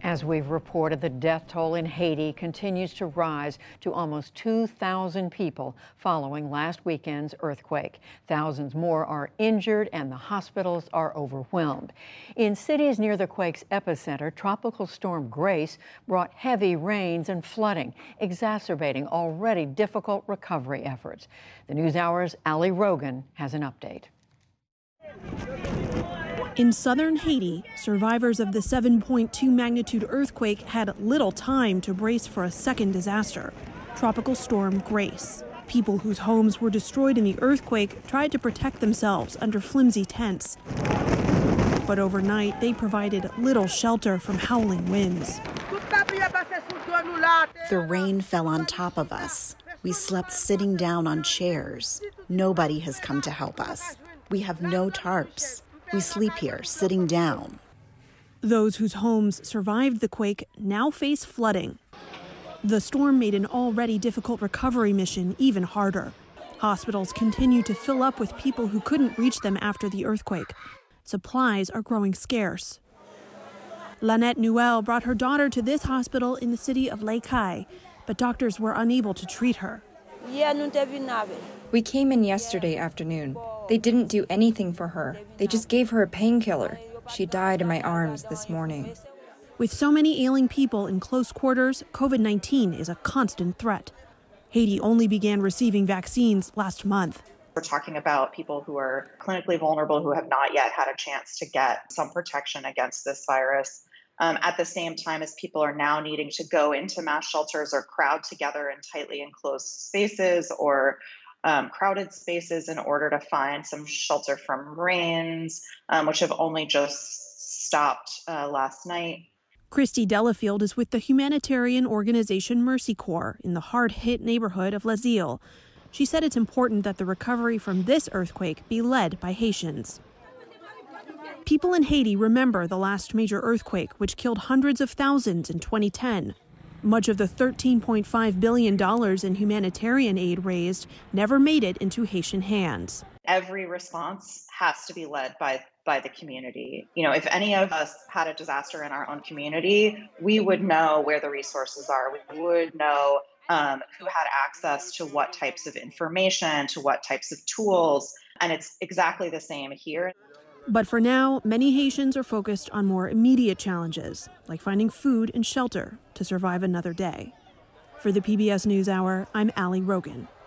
As we've reported, the death toll in Haiti continues to rise to almost 2,000 people following last weekend's earthquake. Thousands more are injured and the hospitals are overwhelmed. In cities near the quake's epicenter, Tropical Storm Grace brought heavy rains and flooding, exacerbating already difficult recovery efforts. The NewsHour's Ali Rogan has an update. In southern Haiti, survivors of the 7.2 magnitude earthquake had little time to brace for a second disaster, Tropical Storm Grace. People whose homes were destroyed in the earthquake tried to protect themselves under flimsy tents. But overnight, they provided little shelter from howling winds. The rain fell on top of us. We slept sitting down on chairs. Nobody has come to help us. We have no tarps. We sleep here, sitting down. Those whose homes survived the quake now face flooding. The storm made an already difficult recovery mission even harder. Hospitals continue to fill up with people who couldn't reach them after the earthquake. Supplies are growing scarce. Lynette Newell brought her daughter to this hospital in the city of Les Cayes, but doctors were unable to treat her. We came in yesterday afternoon. They didn't do anything for her. They just gave her a painkiller. She died in my arms this morning. With so many ailing people in close quarters, COVID-19 is a constant threat. Haiti only began receiving vaccines last month. We're talking about people who are clinically vulnerable who have not yet had a chance to get some protection against this virus. At the same time as people are now needing to go into mass shelters or crowd together in tightly enclosed spaces or crowded spaces in order to find some shelter from rains, which have only just stopped last night. Christy Delafield is with the humanitarian organization Mercy Corps in the hard-hit neighborhood of Les Îles. She said it's important that the recovery from this earthquake be led by Haitians. People in Haiti remember the last major earthquake, which killed hundreds of thousands in 2010. Much of the $13.5 billion in humanitarian aid raised never made it into Haitian hands. Every response has to be led by the community. You know, if any of us had a disaster in our own community, we would know where the resources are. We would know who had access to what types of information, to what types of tools. And it's exactly the same here. But for now, many Haitians are focused on more immediate challenges, like finding food and shelter to survive another day. For the PBS NewsHour, I'm Ali Rogan.